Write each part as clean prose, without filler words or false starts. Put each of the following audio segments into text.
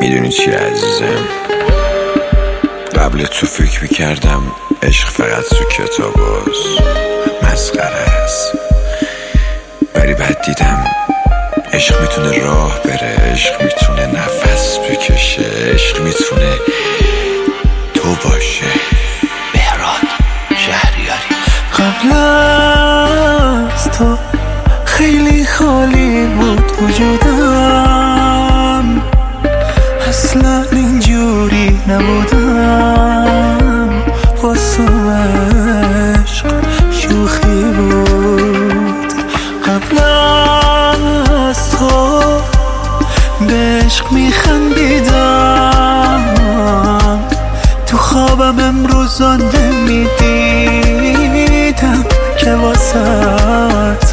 میدونی چی عزیزم، قبل تو فکر میکردم عشق فقط تو کتاب هست، مسخره است، ولی بعد دیدم عشق میتونه راه بره، عشق میتونه نفس بکشه، عشق میتونه تو باشه. مهران شهریاری. قبل از تو خیلی خالی بود وجودم، اصلا اینجوری نبودم، واسم عشق شوخی بود. قبل از تو به عشق میخندیدم، تو خوابم امروزا نمیدیدم که واسط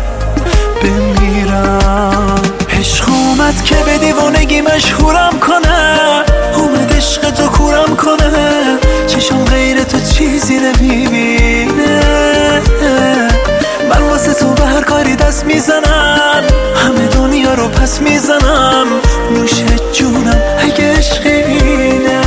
بمیرم. عشق اومد که به دیوانگی مشهورم کنه، اومد عشق تو کورم کنه، چشم غیر تو چیزی نمیبینه. من واسه تو به هر کاری دست میزنم، همه دنیا رو پس میزنم، نوش جونم اگه عشق اینه.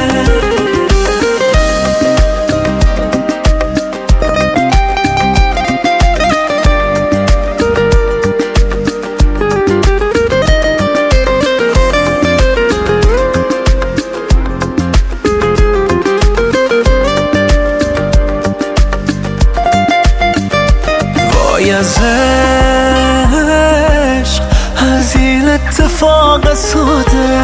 از عشق، از این اتفاق ساده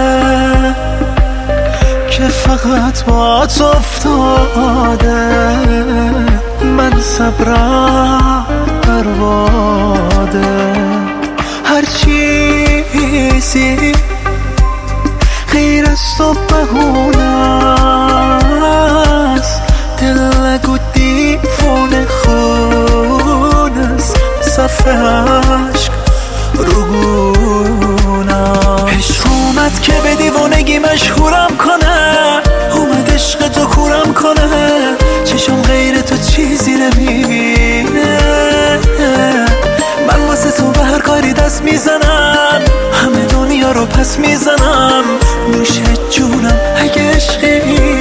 که فقط با تو افتاده، من صبرم برباده. هر چیزی غیر از تو بهونه است، دل نگو دیوونه خونه است، صف عشق رو گونم. عشق اومد که به دیوانگی مشهورم کنه، اومد عشق تو کورم کنه، چشم غیر تو چیزی نمیبینه. من واسه تو به هر کاری دست میزنم، همه دنیا رو پس میزنم، نوش جونم اگه عشقی